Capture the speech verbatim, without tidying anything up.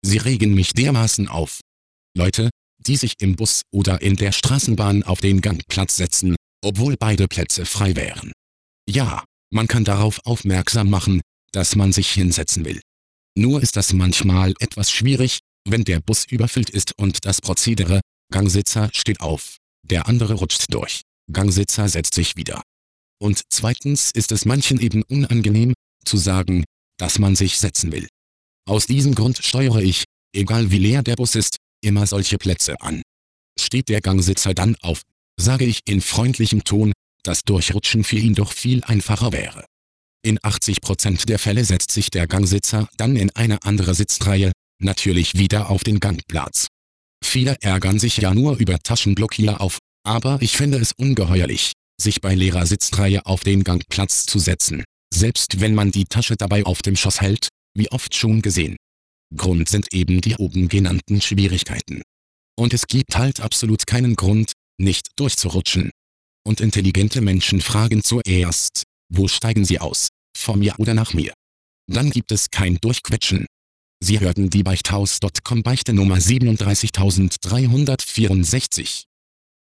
Sie regen mich dermaßen auf. Leute, die sich im Bus oder in der Straßenbahn auf den Gangplatz setzen, obwohl beide Plätze frei wären. Ja, man kann darauf aufmerksam machen, dass man sich hinsetzen will. Nur ist das manchmal etwas schwierig, wenn der Bus überfüllt ist und das Prozedere: Gangsitzer steht auf, der andere rutscht durch, Gangsitzer setzt sich wieder. Und zweitens ist es manchen eben unangenehm, zu sagen, dass man sich setzen will. Aus diesem Grund steuere ich, egal wie leer der Bus ist, immer solche Plätze an. Steht der Gangsitzer dann auf, sage ich in freundlichem Ton, dass Durchrutschen für ihn doch viel einfacher wäre. In achtzig Prozent der Fälle setzt sich der Gangsitzer dann in eine andere Sitzreihe, natürlich wieder auf den Gangplatz. Viele ärgern sich ja nur über Taschenblockier auf, aber ich finde es ungeheuerlich, sich bei leerer Sitzreihe auf den Gangplatz zu setzen, selbst wenn man die Tasche dabei auf dem Schoß hält, wie oft schon gesehen. Grund sind eben die oben genannten Schwierigkeiten. Und es gibt halt absolut keinen Grund, nicht durchzurutschen. Und intelligente Menschen fragen zuerst: Wo steigen Sie aus? Vor mir oder nach mir? Dann gibt es kein Durchquetschen. Sie hörten die Beichthaus Punkt com Beichte Nummer siebenunddreißigtausenddreihundertvierundsechzig.